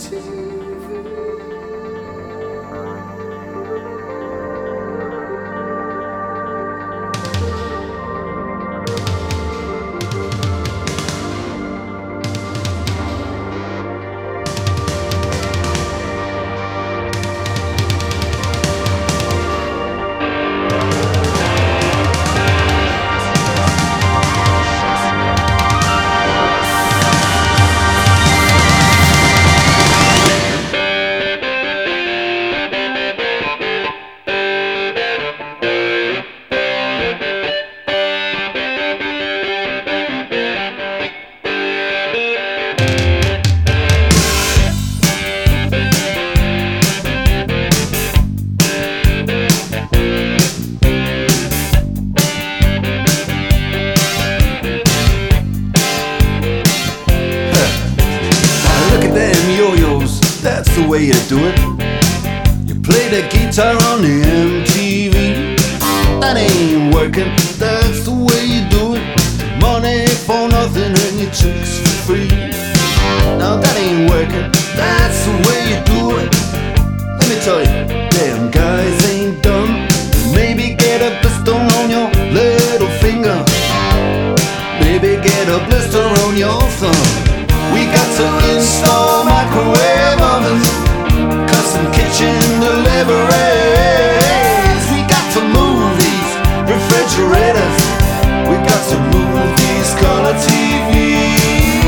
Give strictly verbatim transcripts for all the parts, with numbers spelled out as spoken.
That's the way you do it. You play the guitar on the M T V. That ain't working, that's the way you do it. Money for nothing and your chicks for free. Now that ain't working, that's the way you do it. Let me tell you, damn guys ain't dumb. Maybe get a blister on your little finger. Maybe get a blister on your thumb. We got to install microwave ovens, custom kitchen deliveries. We got to move these refrigerators. We got to move these color T Vs.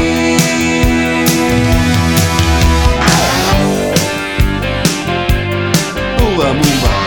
Move on, move on.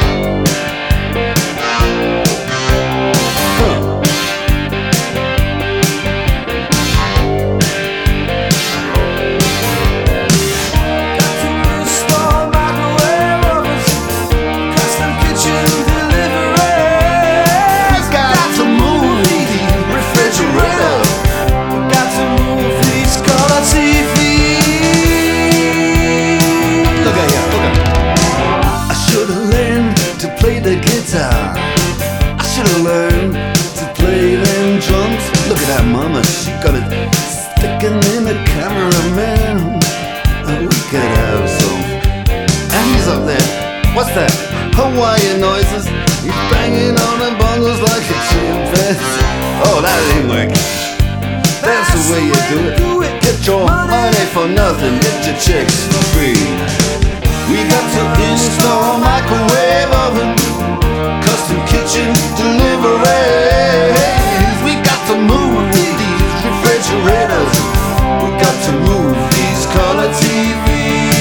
I should've learned to play them drums. Look at that mama, she got it sticking in the cameraman. Oh, we could have some. And he's up there, what's that? Hawaiian noises. He's banging on the bongos like a chimpanzee. Oh, that ain't working. That's the way you do it. Get your money for nothing, get your chicks for free. We got to install microwave oven, custom kitchen deliveries. We got to move these refrigerators. We got to move these color T Vs.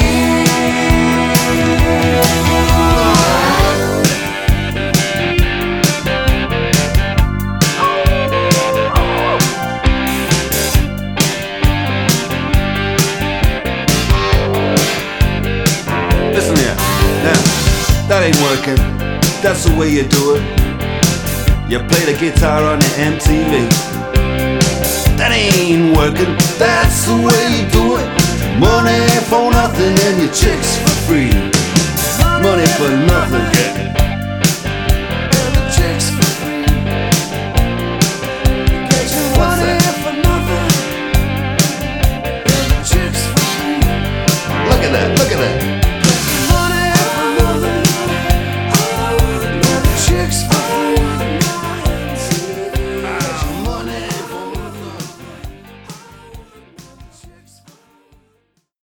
Listen here, now, that ain't working. That's the way you do it. You play the guitar on the M T V. That ain't working. That's the way you do it. Money for nothing and your chicks for free. Money for nothing, yeah.